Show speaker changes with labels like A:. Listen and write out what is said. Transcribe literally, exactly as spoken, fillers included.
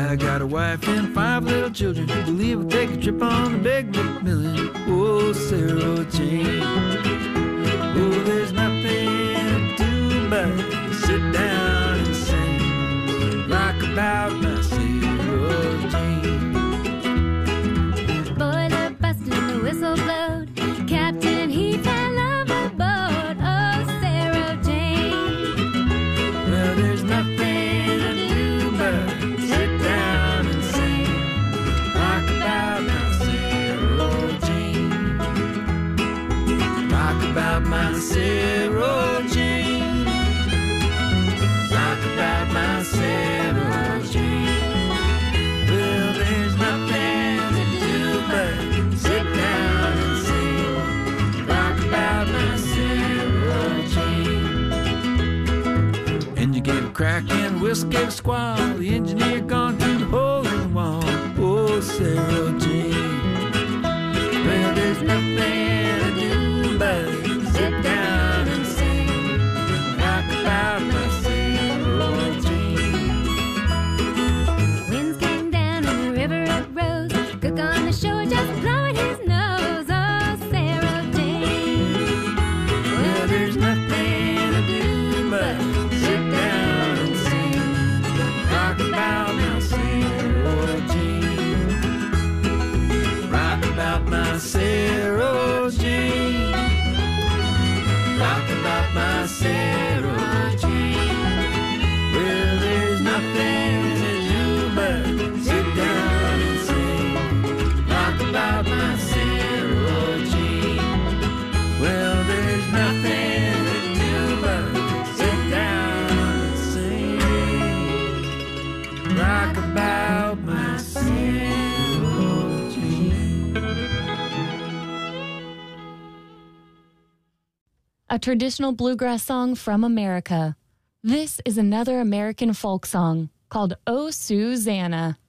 A: I got a wife and five little children who believe we'll take a trip on the big McMillan. Oh, Sarah Jane. Oh, there's nothing to do but sit down and sing. Rock about my Sarah Jane.
B: Boiler busted and the whistle blowed. Captain, he fell overboard. Oh, Sarah Jane.
A: Well, there's nothing to do but sit down and sing. Rock about my Sarah Jane. Rock about my Sarah Jane. Rock about my Sarah Jane. Well, there's nothing to do but sit down and sing. Rock about my Sarah Jane. Engine gave a crack and whistle gave a squall. The engineer gone through the hole in the wall. Oh, Sarah Jane. Well, there's nothing to do but sit down and sing. Rock about my Sarah Jane.
B: Winds came down and the river it rose. Cook on the shore just blowing his nose. Oh, Sarah Jane.
A: Well, there's nothing to do but sit down and sing. Rock about my Sarah Jane. Rock about my Sarah Jane. Rock about my Sarah Jane. Well, there's nothing to do but sit down and sing. Rock about my Sarah Jane. Well, there's nothing to do but sit down and sing. Rock about my Sarah Jane.
C: A traditional bluegrass song from America. This is another American folk song called Oh Susanna.